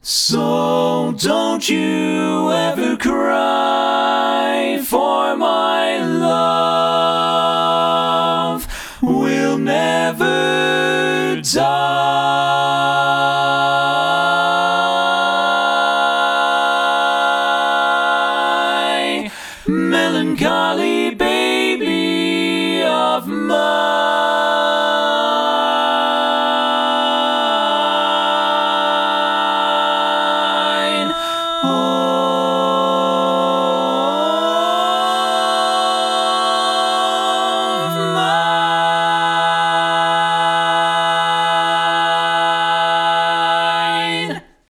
So don't you ever cry, for my love will never die. Melancholy baby of mine.